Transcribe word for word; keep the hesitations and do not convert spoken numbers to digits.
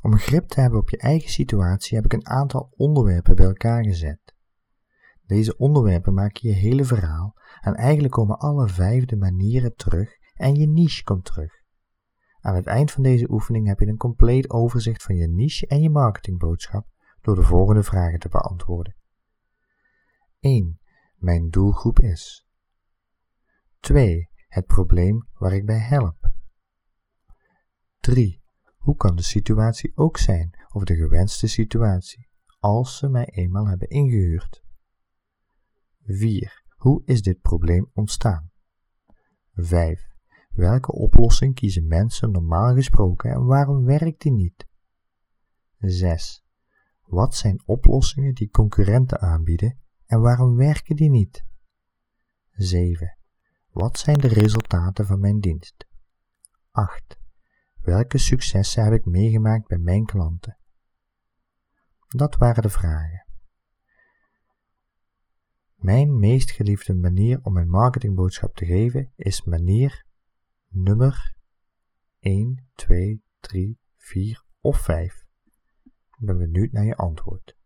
Om grip te hebben op je eigen situatie heb ik een aantal onderwerpen bij elkaar gezet. Deze onderwerpen maken je hele verhaal en eigenlijk komen alle vijf de manieren terug en je niche komt terug. Aan het eind van deze oefening heb je een compleet overzicht van je niche en je marketingboodschap door de volgende vragen te beantwoorden. één. Mijn doelgroep is. twee. Het probleem waar ik bij help. drie. Hoe kan de situatie ook zijn, of de gewenste situatie, als ze mij eenmaal hebben ingehuurd? vier. Hoe is dit probleem ontstaan? vijf. Welke oplossing kiezen mensen normaal gesproken en waarom werkt die niet? zes. Wat zijn oplossingen die concurrenten aanbieden en waarom werken die niet? zeven. Wat zijn de resultaten van mijn dienst? acht. Welke successen heb ik meegemaakt bij mijn klanten? Dat waren de vragen. Mijn meest geliefde manier om mijn marketingboodschap te geven is manier nummer één, twee, drie, vier of vijf. Ik ben benieuwd naar je antwoord.